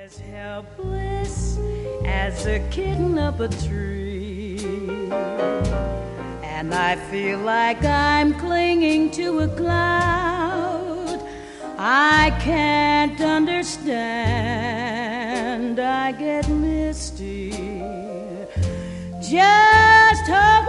As helpless as a kitten up a tree, and I feel like I'm clinging to a cloud. I can't understand, I get misty just